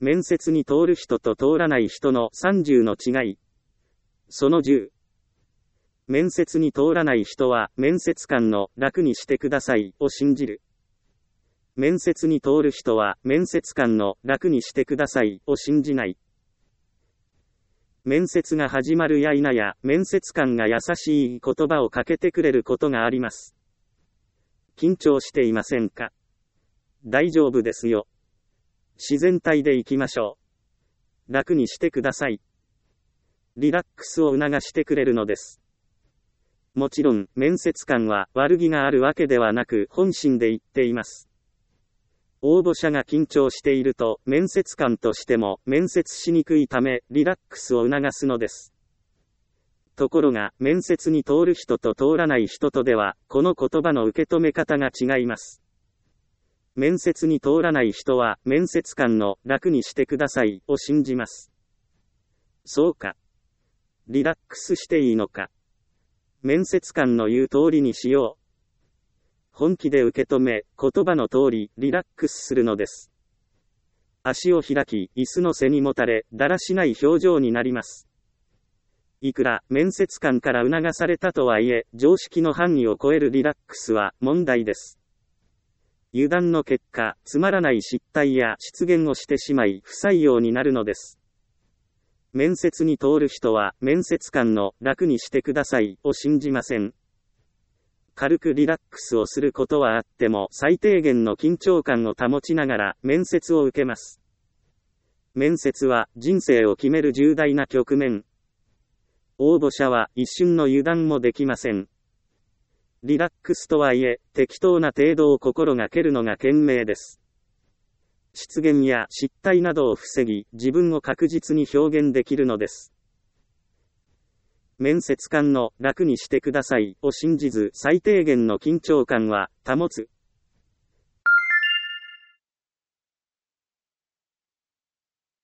面接に通る人と通らない人の30の違い。その10。面接に通らない人は面接官の楽にしてくださいを信じる。面接に通る人は面接官の楽にしてくださいを信じない。面接が始まるや否や面接官が優しい言葉をかけてくれることがあります。緊張していませんか？大丈夫ですよ。自然体で行きましょう。楽にしてください。リラックスを促してくれるのです。もちろん、面接官は悪気があるわけではなく本心で言っています。応募者が緊張していると、面接官としても面接しにくいため、リラックスを促すのです。ところが、面接に通る人と通らない人とでは、この言葉の受け止め方が違います。面接に通らない人は、面接官の楽にしてくださいを信じます。そうか。リラックスしていいのか。面接官の言う通りにしよう。本気で受け止め、言葉の通り、リラックスするのです。足を開き、椅子の背にもたれ、だらしない表情になります。いくら、面接官から促されたとはいえ、常識の範囲を超えるリラックスは、問題です。油断の結果、つまらない失態や失言をしてしまい、不採用になるのです。面接に通る人は、面接官の楽にしてくださいを信じません。軽くリラックスをすることはあっても最低限の緊張感を保ちながら面接を受けます。面接は人生を決める重大な局面。応募者は一瞬の油断もできません。リラックスとはいえ、適当な程度を心がけるのが賢明です。失言や失態などを防ぎ、自分を確実に表現できるのです。面接官の楽にしてくださいを信じず最低限の緊張感は保つ。